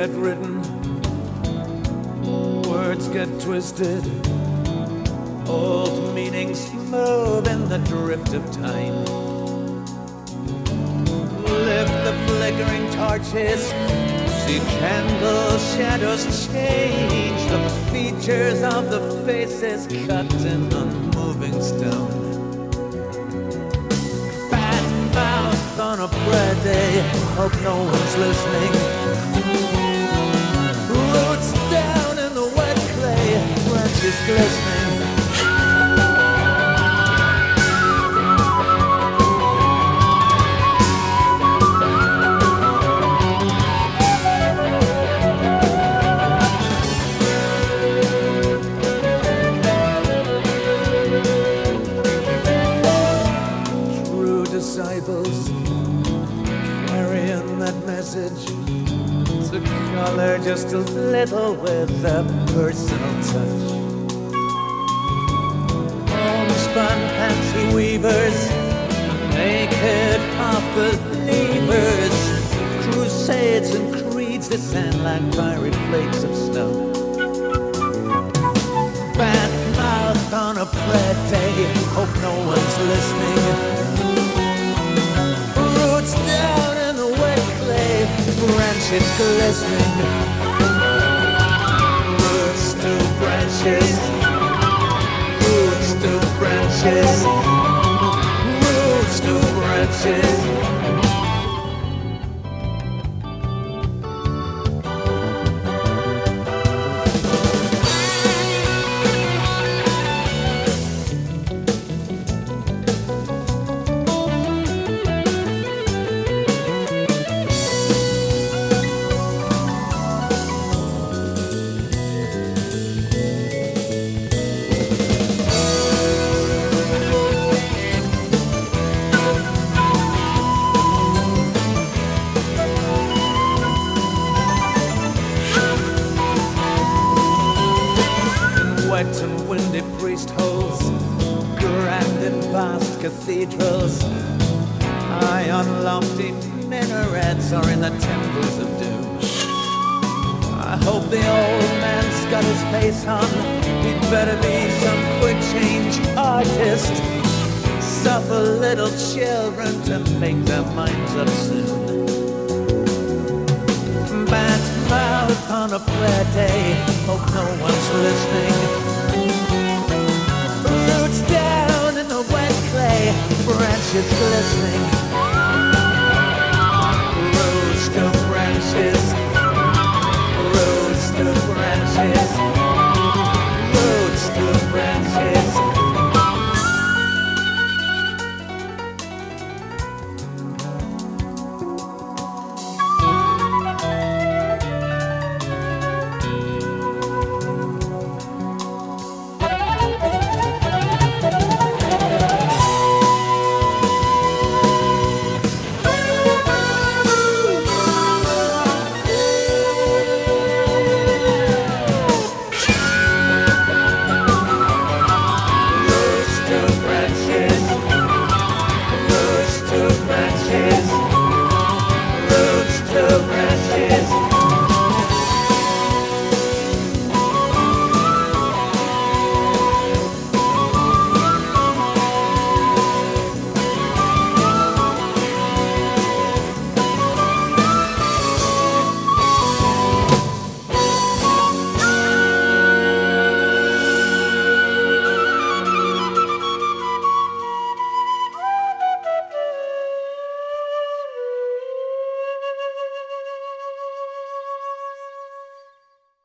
get written, words get twisted, old meanings move in the drift of time. Lift the flickering torches, see candle shadows change the features of the faces cut in unmoving stone. Bad mouth on a prayer day, hope no one's listening. Roots down in the wet clay, branches glistening. Disciples carrying that message to color just a little with a personal touch. Homespun fancy weavers, naked half-believers, crusades and creeds descend like fiery flakes of snow. Bad mouth on a prayer day, hope no one's listening. Down in the wet clay, branches glistening. Roots to branches, roots to branches, roots to branches. Wet and windy priest holes, grand and vast cathedrals, high on lofty minarets or in the temples of doom. I hope the old man's got his face on, he'd better be some quick change artist. Suffer little children to make their minds up soon. Bad mouth on a prayer day, hope no one's listening. Roots down in the wet clay, branches glistening. Roots to branches, roots to branches, roots to branches. Branches.